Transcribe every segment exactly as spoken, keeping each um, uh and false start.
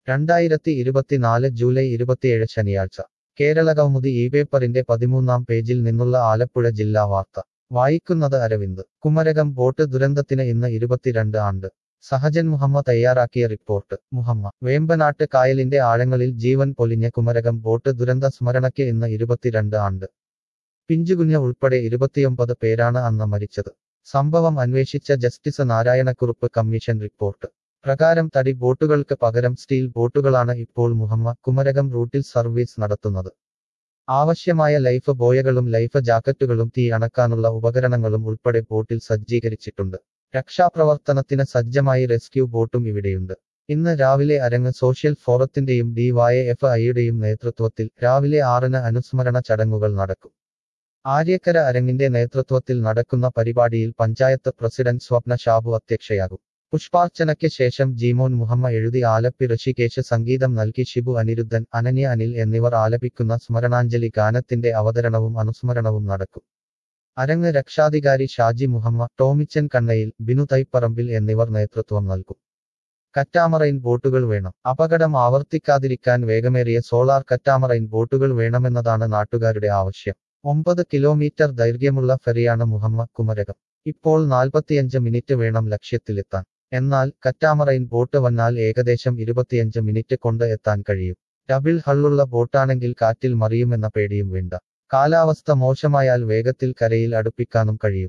രണ്ടായിരത്തി ഇരുപത്തിനാല് ജൂലൈ ഇരുപത്തിയേഴ് ശനിയാഴ്ച കേരള കൗമുദി ഈ പേപ്പറിന്റെ പതിമൂന്നാം പേജിൽ നിന്നുള്ള ആലപ്പുഴ ജില്ലാ വാർത്ത വായിക്കുന്നത് അരവിന്ദ് കുമരകം ബോട്ട് ദുരന്തത്തിന് ഇന്ന് ഇരുപത്തിരണ്ട് ആണ്ട് സഹജൻ മുഹമ്മ തയ്യാറാക്കിയ റിപ്പോർട്ട് മുഹമ്മ വേമ്പനാട്ട് കായലിന്റെ ആഴങ്ങളിൽ ജീവൻ പൊലിഞ്ഞ കുമരകം ബോട്ട് ദുരന്ത സ്മരണയ്ക്ക് ഇന്ന് ഇരുപത്തിരണ്ട് ആണ്ട് പിഞ്ചുകുഞ്ഞ് ഉൾപ്പെടെ ഇരുപത്തിയൊമ്പത് പേരാണ് അന്ന് മരിച്ചത് സംഭവം അന്വേഷിച്ച ജസ്റ്റിസ് നാരായണക്കുറുപ്പ് കമ്മീഷൻ റിപ്പോർട്ട് പ്രകാരം തടി ബോട്ടുകൾക്ക് പകരം സ്റ്റീൽ ബോട്ടുകളാണ് ഇപ്പോൾ മുഹമ്മ കുമരകം റൂട്ടിൽ സർവീസ് നടത്തുന്നത് ആവശ്യമായ ലൈഫ് ബോയകളും ലൈഫ് ജാക്കറ്റുകളും തീ അണക്കാനുള്ള ഉപകരണങ്ങളും ഉൾപ്പെടെ ബോട്ടിൽ സജ്ജീകരിച്ചിട്ടുണ്ട് രക്ഷാപ്രവർത്തനത്തിന് സജ്ജമായി റെസ്ക്യൂ ബോട്ടും ഇവിടെയുണ്ട് ഇന്ന് രാവിലെ അരങ്ങ് സോഷ്യൽ ഫോറത്തിന്റെയും ഡി വൈ എഫ് ഐയുടെയും നേതൃത്വത്തിൽ രാവിലെ ആറിന് അനുസ്മരണ ചടങ്ങുകൾ നടക്കും ആര്യക്കര അരങ്ങിന്റെ നേതൃത്വത്തിൽ നടക്കുന്ന പരിപാടിയിൽ പഞ്ചായത്ത് പ്രസിഡന്റ് സ്വപ്ന ഷാബു അധ്യക്ഷയാകും പുഷ്പാർച്ചനയ്ക്ക് ശേഷം ജീമോൻ മുഹമ്മ എഴുതി ആലപ്പി ഋഷികേശ് സംഗീതം നൽകി ഷിബു അനിരുദ്ധൻ അനന്യ അനിൽ എന്നിവർ ആലപിക്കുന്ന സ്മരണാഞ്ജലി ഗാനത്തിന്റെ അവതരണവും അനുസ്മരണവും നടക്കും അരങ്ങ് രക്ഷാധികാരി ഷാജി മുഹമ്മ ടോമിച്ചൻ കണ്ണയിൽ ബിനു തൈപ്പറമ്പിൽ എന്നിവർ നേതൃത്വം നൽകും കറ്റാമറൈൻ ബോട്ടുകൾ വേണം അപകടം ആവർത്തിക്കാതിരിക്കാൻ വേഗമേറിയ സോളാർ കറ്റാമറൈൻ ബോട്ടുകൾ വേണമെന്നതാണ് നാട്ടുകാരുടെ ആവശ്യം ഒമ്പത് കിലോമീറ്റർ ദൈർഘ്യമുള്ള ഫെറിയാണ് മുഹമ്മ കുമരകം ഇപ്പോൾ നാൽപ്പത്തിയഞ്ച് മിനിറ്റ് വേണം ലക്ഷ്യത്തിലെത്താൻ എന്നാൽ കറ്റാമറൈൻ ബോട്ട് വന്നാൽ ഏകദേശം ഇരുപത്തിയഞ്ച് മിനിറ്റ് കൊണ്ട് എത്താൻ കഴിയും ഡബിൾ ഹള്ളുള്ള ബോട്ടാണെങ്കിൽ കാറ്റിൽ മറിയുമെന്ന പേടിയും വേണ്ട കാലാവസ്ഥ മോശമായാൽ വേഗത്തിൽ കരയിൽ അടുപ്പിക്കാനും കഴിയും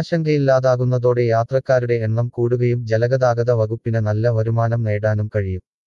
ഭയാശങ്കയില്ലാതാകുന്നതോടെ യാത്രക്കാരുടെ എണ്ണം കൂടുകയും ജലഗതാഗത വകുപ്പിന് നല്ല വരുമാനം നേടാനും കഴിയും